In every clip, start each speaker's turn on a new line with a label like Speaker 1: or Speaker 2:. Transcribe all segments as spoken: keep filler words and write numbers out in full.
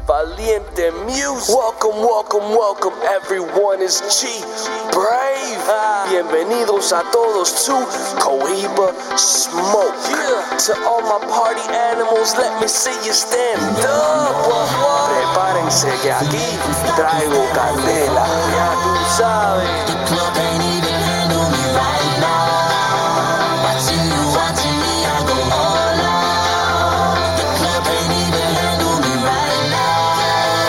Speaker 1: Valiente Music. Welcome, welcome, welcome. Everyone is G Brave. Bienvenidos a todos to Cohiba Smoke. Yeah. To all my party animals, let me see you stand up. Prepárense que aquí traigo candela. Ya tú sabes.
Speaker 2: The club ain't even handle me right now. Watching you, watching me, I go all out. The club ain't even handle me right now.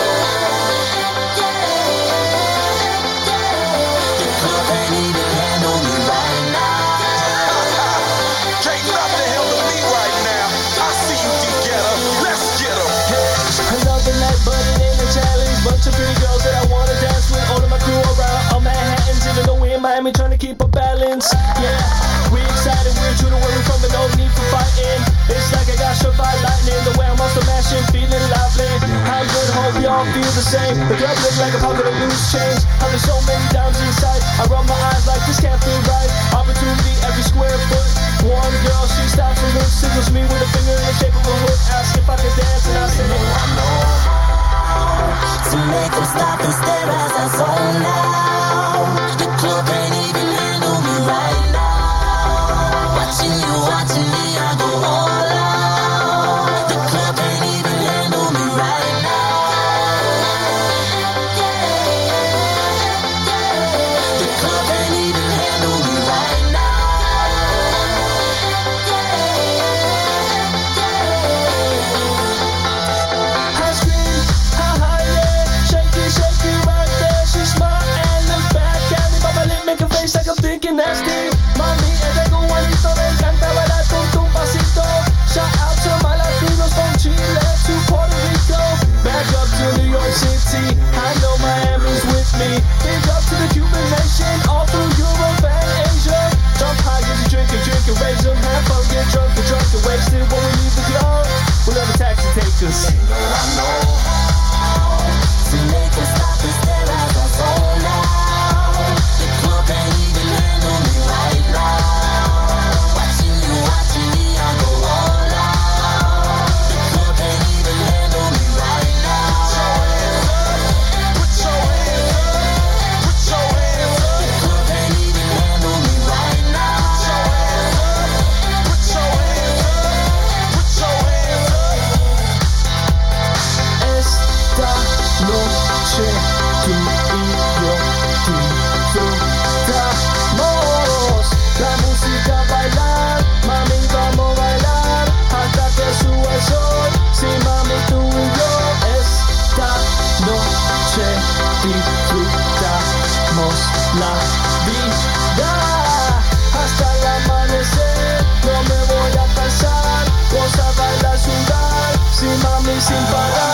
Speaker 2: Yeah, yeah. The club ain't even handle me right now.
Speaker 3: Can't nothing handle me right now. I see you, D-Getter. Let's get 'em.
Speaker 4: Another night, but it ain't a challenge. Bunch of pretty girls that I wanna dance with. All of my crew around all Manhattans, even though we in Miami, trying to keep a balance. Yeah, we excited, we're true to where we from, but no need for fighting. It's like I got struck by lightning. The way I'm also mashing, feeling lively. How good, hope y'all feel the same. The club look like a pocket of loose change. How there's so many dimes inside. I rub my eyes like this can't feel right. Opportunity every square foot. One girl, she stops and looks, signals me with a finger in the shape of a hook. Ask if I can dance, and I say, I know.
Speaker 2: To make them stop and stare as I zone out. The club ain't even handle me right now. Watching you, watching me, I go all out. The club ain't even handle me right now. Yeah, yeah. The club ain't even handle me right now. Yeah, yeah.
Speaker 4: I scream, ha ha yeah, shake it, shake it right there. She smile and look back at me, but my lip make a face like I'm thinking nasty. Mami, ella con Juanito le encanta bailar con tu pasito. Shout out to my Latinos from Chile to Puerto Rico. Back up to New York City, I know Miami's with me. Big up to the Cuban nation, all through Europe and Asia. Jump high, get you drinking, drinking, raise them, have fun, get drunk, get drunk, and wasted. When we leave the club, we'll let a taxi take us.
Speaker 2: To make them stop and stare as I zone out. The club ain't even handle me right now. Watching you, watching me, I go all out. The club ain't even handle me right now.
Speaker 3: Put your hands up. Put your hands up.
Speaker 2: The club ain't even handle me right now.
Speaker 3: Put your hands up. Put your hands up.
Speaker 4: Esta noche tú y yo disfrutamos la música, bailar, mami, vamos a bailar hasta que suba el sol. Sí, mami, tú y yo esta noche disfrutamos la vida hasta el amanecer. No me voy a cansar, goza, bailar, sudar, sí, mami, sin parar.